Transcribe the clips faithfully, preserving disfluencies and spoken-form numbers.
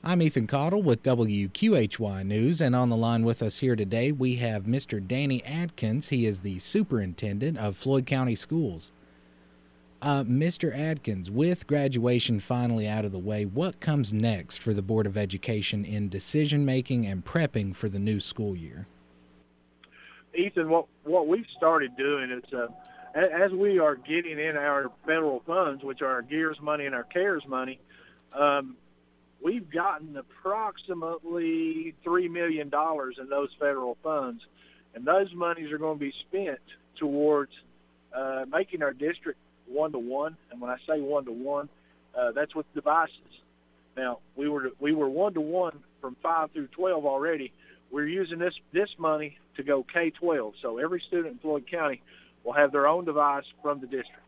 I'm Ethan Cottle with W Q H Y News, and on the line with us here today we have Mister Danny Adkins. He is the superintendent of Floyd County Schools. Uh, Mister Adkins, with graduation finally out of the way, what comes next for the Board of Education in decision-making and prepping for the new school year? Ethan, what, what we've started doing is, uh, as we are getting in our federal funds, which are our GEARS money and our CARES money, um, we've gotten approximately three million dollars in those federal funds, and those monies are going to be spent towards uh, making our district one-to-one. And when I say one-to-one, uh, that's with devices. Now, we were we were one-to-one from five through twelve already. We're using this, this money to go K twelve, so every student in Floyd County will have their own device from the district.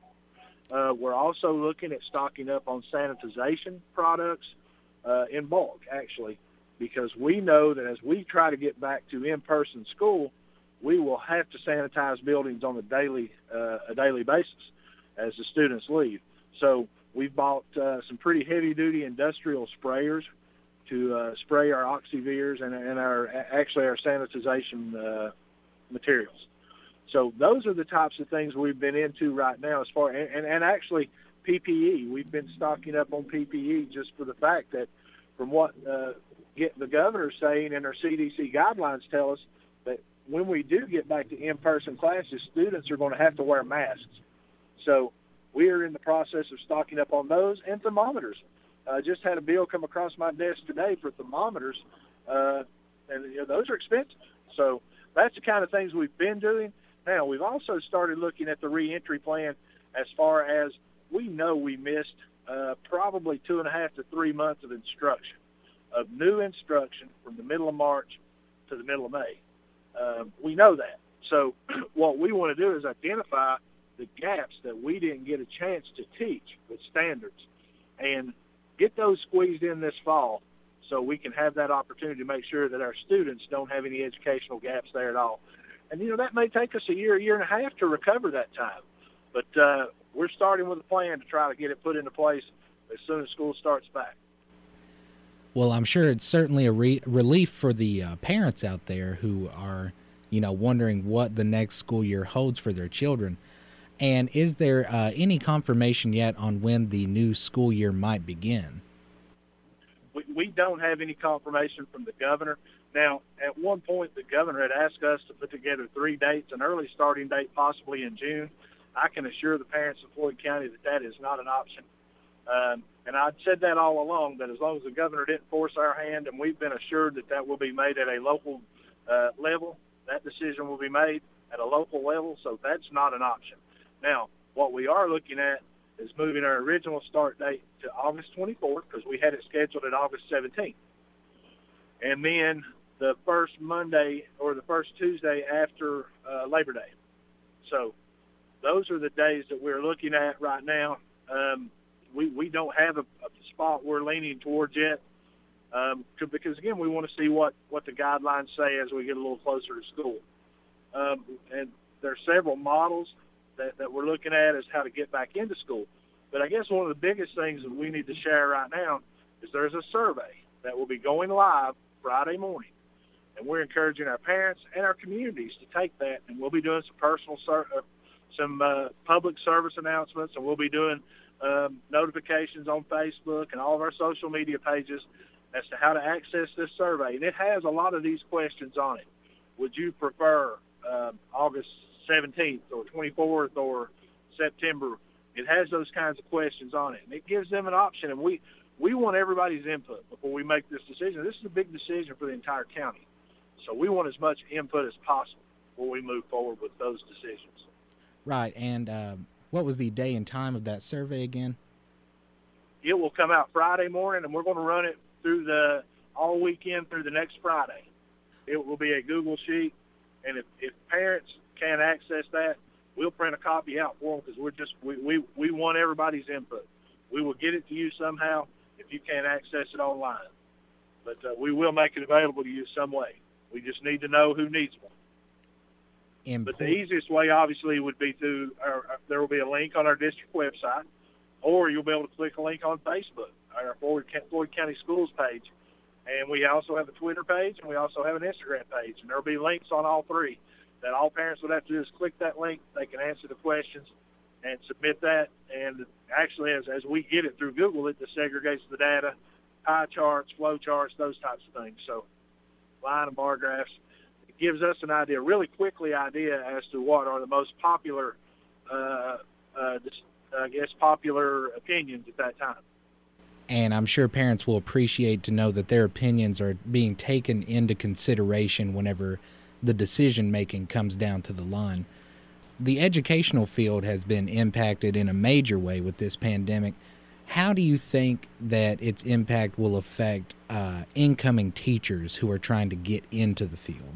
Uh, we're also looking at stocking up on sanitization products uh, in bulk, actually, because we know that as we try to get back to in-person school, we will have to sanitize buildings on a daily uh, a daily basis as the students leave. So we've bought uh, some pretty heavy-duty industrial sprayers to uh, spray our oxyvirs and, and our actually our sanitization uh, materials. So those are the types of things we've been into right now as far, and, and, and actually P P E. We've been stocking up on P P E just for the fact that from what uh, get the governor's saying and our C D C guidelines tell us that when we do get back to in-person classes, students are going to have to wear masks. So we are in the process of stocking up on those and thermometers. I uh, just had a bill come across my desk today for thermometers, uh, and you know, those are expensive. So that's the kind of things we've been doing. Now, we've also started looking at the reentry plan as far as we know we missed uh, probably two and a half to three months of instruction, of new instruction from the middle of March to the middle of May. Uh, we know that. So what we want to do is identify the gaps that we didn't get a chance to teach with standards and get those squeezed in this fall so we can have that opportunity to make sure that our students don't have any educational gaps there at all. And, you know, that may take us a year, a year and a half to recover that time. But uh, we're starting with a plan to try to get it put into place as soon as school starts back. Well, I'm sure it's certainly a re- relief for the uh, parents out there who are, you know, wondering what the next school year holds for their children. And is there uh, any confirmation yet on when the new school year might begin? We, we don't have any confirmation from the governor. Now, at one point, the governor had asked us to put together three dates, an early starting date possibly in June. I can assure the parents of Floyd County that that is not an option. Um, and I'd said that all along, that as long as the governor didn't force our hand, and we've been assured that that will be made at a local uh, level, that decision will be made at a local level, so that's not an option. Now, what we are looking at is moving our original start date to August twenty-fourth, because we had it scheduled at August seventeenth. And then the first Monday or the first Tuesday after uh, Labor Day. So those are the days that we're looking at right now. Um, we, we don't have a, a spot we're leaning towards yet um, to, because, again, we want to see what, what the guidelines say as we get a little closer to school. Um, and there are several models that, that we're looking at as how to get back into school. But I guess one of the biggest things that we need to share right now is there's a survey that will be going live Friday morning. And we're encouraging our parents and our communities to take that, and we'll be doing some personal, ser- uh, some uh, public service announcements, and we'll be doing um, notifications on Facebook and all of our social media pages as to how to access this survey. And it has a lot of these questions on it. Would you prefer uh, August seventeenth or twenty-fourth or September? It has those kinds of questions on it, and it gives them an option. And we, we want everybody's input before we make this decision. This is a big decision for the entire county. So we want as much input as possible before we move forward with those decisions. Right. And uh, what was the day and time of that survey again? It will come out Friday morning, and we're going to run it through the all weekend through the next Friday. It will be a Google sheet, and if, if parents can't access that, we'll print a copy out for them because we're just we, we, we want everybody's input. We will get it to you somehow if you can't access it online. But uh, we will make it available to you some way. We just need to know who needs one. Import- but the easiest way, obviously, would be through our, there will be a link on our district website, or you'll be able to click a link on Facebook. our Floyd, Floyd County Schools page. And we also have a Twitter page, and we also have an Instagram page. And there will be links on all three that all parents would have to do is click that link. They can answer the questions and submit that. And actually, as, as we get it through Google, it segregates the data, pie charts, flow charts, those types of things. So line and bar graphs. It gives us an idea, really quickly idea as to what are the most popular, uh, uh, I guess, popular opinions at that time. And I'm sure parents will appreciate to know that their opinions are being taken into consideration whenever the decision-making comes down to the line. The educational field has been impacted in a major way with this pandemic. How do you think that its impact will affect uh, incoming teachers who are trying to get into the field?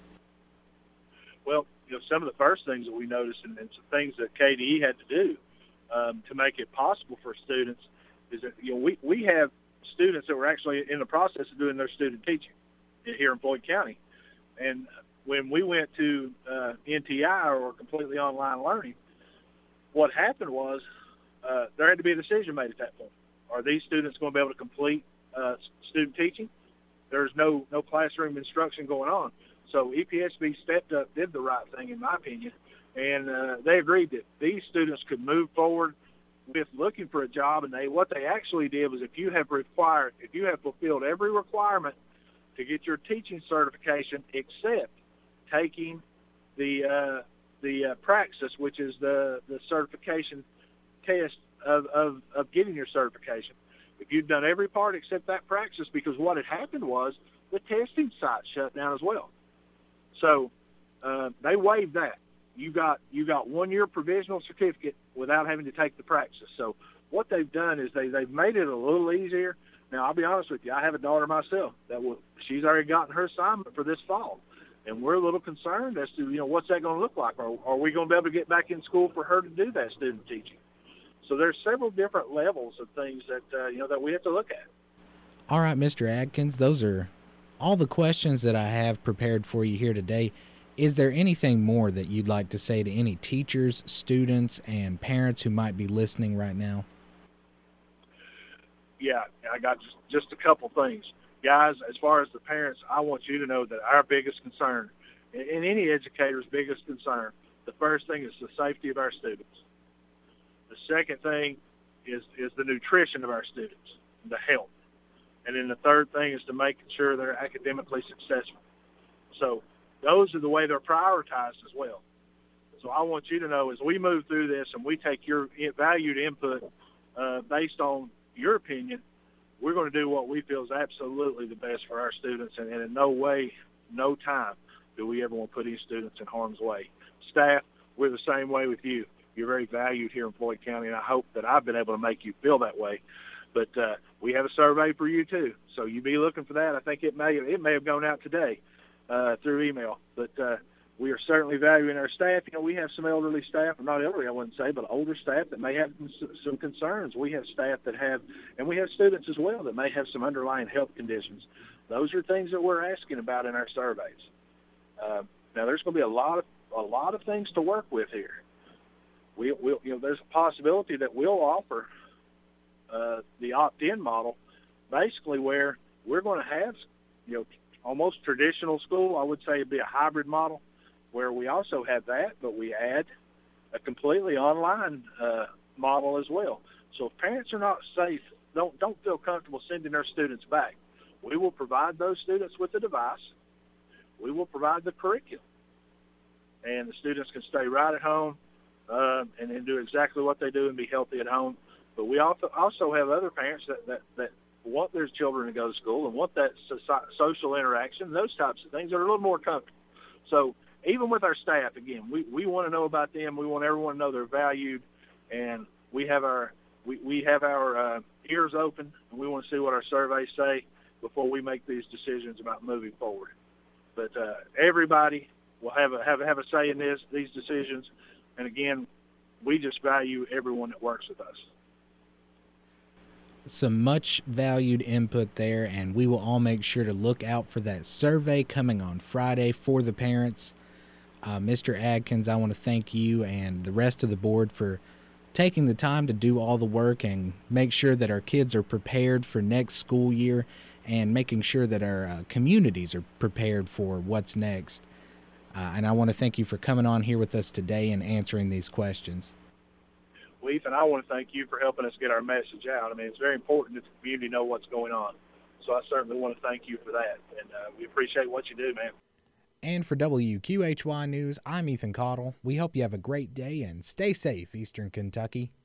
Well, you know, some of the first things that we noticed, and, and some things that K D E had to do um, to make it possible for students, is that, you know, we, we have students that were actually in the process of doing their student teaching here in Floyd County. And when we went to uh, N T I, or completely online learning, what happened was uh, there had to be a decision made at that point. Are these students going to be able to complete uh, student teaching? There's no, no classroom instruction going on. So E P S B stepped up, did the right thing, in my opinion, and uh, they agreed that these students could move forward with looking for a job. And they, what they actually did was, if you have required, if you have fulfilled every requirement to get your teaching certification, except taking the uh, the uh, Praxis, which is the, the certification test of, of, of getting your certification. If you've done every part except that Praxis, because what had happened was the testing site shut down as well. So uh, they waived that. You got you got one year provisional certificate without having to take the Praxis. So what they've done is they they've made it a little easier. Now, I'll be honest with you, I have a daughter myself that will, she's already gotten her assignment for this fall, and we're a little concerned as to, you know, what's that going to look like? Are, are we going to be able to get back in school for her to do that student teaching? So there's several different levels of things that uh, you know that we have to look at. All right, Mister Adkins, those are all the questions that I have prepared for you here today. Is there anything more that you'd like to say to any teachers, students, and parents who might be listening right now? Yeah, I got just, just a couple things. Guys, as far as the parents, I want you to know that our biggest concern, and any educator's biggest concern, the first thing is the safety of our students. The second thing is, is the nutrition of our students, the health. And then the third thing is to making sure they're academically successful. So those are the way they're prioritized as well. So I want you to know, as we move through this and we take your valued input uh, based on your opinion, we're going to do what we feel is absolutely the best for our students, and, and in no way, no time do we ever want to put any students in harm's way. Staff, we're the same way with you. You're very valued here in Floyd County, and I hope that I've been able to make you feel that way. But uh, we have a survey for you too, so you be looking for that. I think it may it may have gone out today uh, through email, but uh, we are certainly valuing our staff. You know, we have some elderly staff, or not elderly, I wouldn't say, but older staff that may have some concerns. We have staff that have, and we have students as well that may have some underlying health conditions. Those are things that we're asking about in our surveys. Uh, now, there's going to be a lot of a lot of things to work with here. We, we'll, you know, there's a possibility that we'll offer uh, the opt-in model, basically where we're going to have, you know, almost traditional school. I would say it'd be a hybrid model, where we also have that, but we add a completely online uh, model as well. So if parents are not safe, don't don't feel comfortable sending their students back, we will provide those students with the device. We will provide the curriculum, and the students can stay right at home uh, and then do exactly what they do and be healthy at home. But we also also have other parents that, that, that want their children to go to school and want that so- social interaction, those types of things that are a little more comfortable. So even with our staff, again, we, we want to know about them. We want everyone to know they're valued, and we have our we, we have our uh, ears open, and we want to see what our surveys say before we make these decisions about moving forward. But uh, everybody will have a have a, have a say in this these decisions, and again, we just value everyone that works with us. Some much valued input there, and we will all make sure to look out for that survey coming on Friday for the parents. Uh, Mister Adkins, I want to thank you and the rest of the board for taking the time to do all the work and make sure that our kids are prepared for next school year and making sure that our uh, communities are prepared for what's next. Uh, and I want to thank you for coming on here with us today and answering these questions. Well, Ethan, I want to thank you for helping us get our message out. I mean, it's very important that the community know what's going on. So I certainly want to thank you for that. And uh, we appreciate what you do, man. And for W Q H Y News, I'm Ethan Cottle. We hope you have a great day and stay safe, Eastern Kentucky.